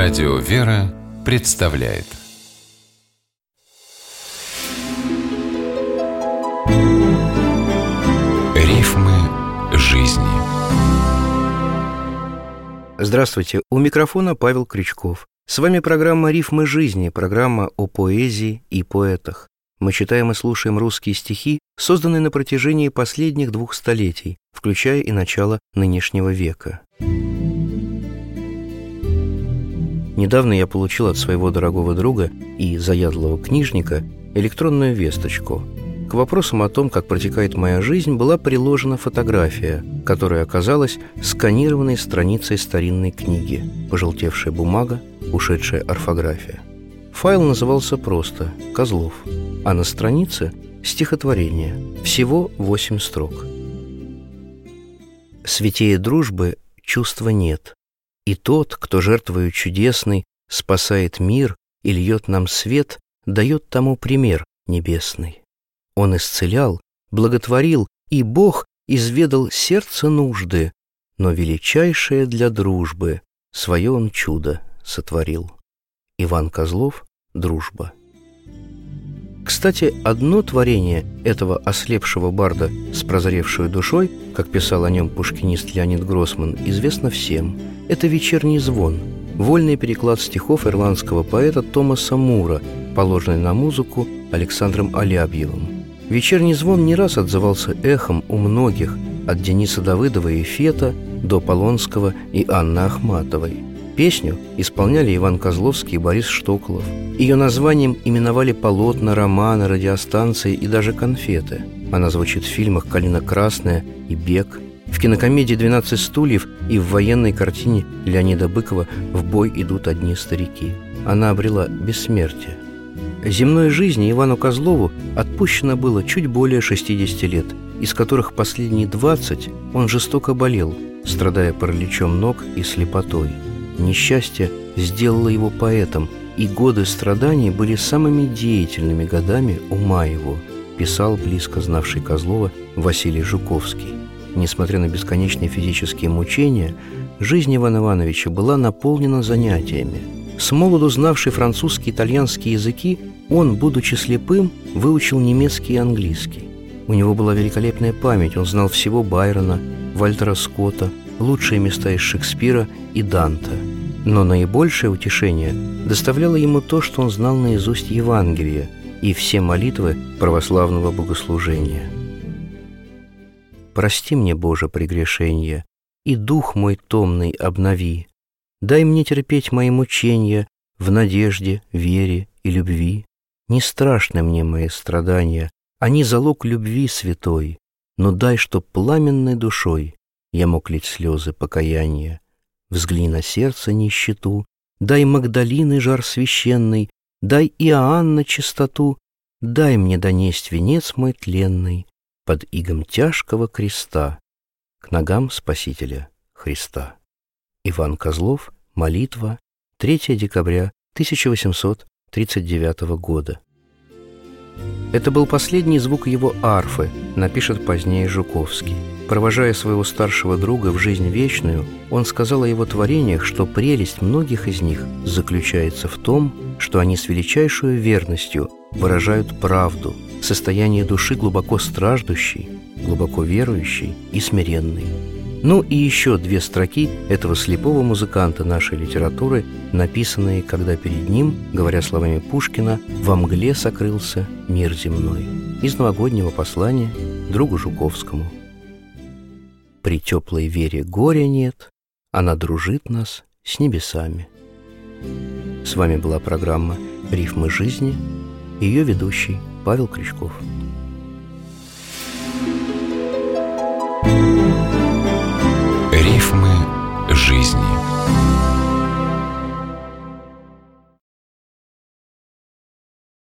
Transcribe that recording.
Радио «Вера» представляет Рифмы жизни. Здравствуйте, у микрофона Павел Крючков. С вами программа «Рифмы жизни», программа о поэзии и поэтах. Мы читаем и слушаем русские стихи, созданные на протяжении последних 2 столетий, включая и начало нынешнего века. Недавно я получил от своего дорогого друга и заядлого книжника электронную весточку. К вопросам о том, как протекает моя жизнь, была приложена фотография, которая оказалась сканированной страницей старинной книги, пожелтевшая бумага, ушедшая орфография. Файл назывался просто «Козлов», а на странице стихотворение, всего 8 строк. «Святее дружбы чувства нет, и тот, кто жертвою чудесной спасает мир и льет нам свет, дает тому пример небесный. Он исцелял, благотворил, и Бог изведал сердце нужды, но величайшее для дружбы свое он чудо сотворил». Иван Козлов «Дружба». Кстати, одно творение этого ослепшего барда с прозревшей душой, как писал о нем пушкинист Леонид Гроссман, известно всем. Это «Вечерний звон», вольный переклад стихов ирландского поэта Томаса Мура, положенный на музыку Александром Алябьевым. «Вечерний звон» не раз отзывался эхом у многих, от Дениса Давыдова и Фета до Полонского и Анны Ахматовой. Песню исполняли Иван Козловский и Борис Штоколов. Ее названием именовали полотна, романы, радиостанции и даже конфеты. Она звучит в фильмах «Калина красная» и «Бег», в кинокомедии «12 стульев» и в военной картине Леонида Быкова «В бой идут одни старики». Она обрела бессмертие. Земной жизни Ивану Козлову отпущено было чуть более 60 лет, из которых последние 20 он жестоко болел, страдая параличом ног и слепотой. Несчастье сделало его поэтом, и годы страданий были самыми деятельными годами ума его, писал близко знавший Козлова Василий Жуковский. Несмотря на бесконечные физические мучения, жизнь Ивана Ивановича была наполнена занятиями. Смолоду знавший французский и итальянский языки, он, будучи слепым, выучил немецкий и английский. У него была великолепная память, он знал всего Байрона, Вальтера Скотта, лучшие места из Шекспира и Данте. Но наибольшее утешение доставляло ему то, что он знал наизусть Евангелие и все молитвы православного богослужения. «Прости мне, Боже, прегрешенья, и дух мой томный обнови. Дай мне терпеть мои мучения в надежде, вере и любви. Не страшны мне мои страдания, они залог любви святой, но дай, чтоб пламенной душой я мог лить слезы покаяния. Взгляни на сердце нищету, дай Магдалины жар священный, дай Иоанна чистоту, дай мне донесть венец мой тленный под игом тяжкого креста к ногам Спасителя Христа». Иван Козлов, молитва, 3 декабря 1839 года. Это был последний звук его арфы, напишет позднее Жуковский. Провожая своего старшего друга в жизнь вечную, он сказал о его творениях, что прелесть многих из них заключается в том, что они с величайшей верностью выражают правду, состояние души глубоко страждущей, глубоко верующей и смиренной. Ну и еще 2 строки этого слепого музыканта нашей литературы, написанные, когда перед ним, говоря словами Пушкина, «во мгле сокрылся мир земной», из новогоднего послания другу Жуковскому. «При теплой вере горя нет, она дружит нас с небесами». С вами была программа «Рифмы жизни», ее ведущий Павел Крючков. Рифмы жизни.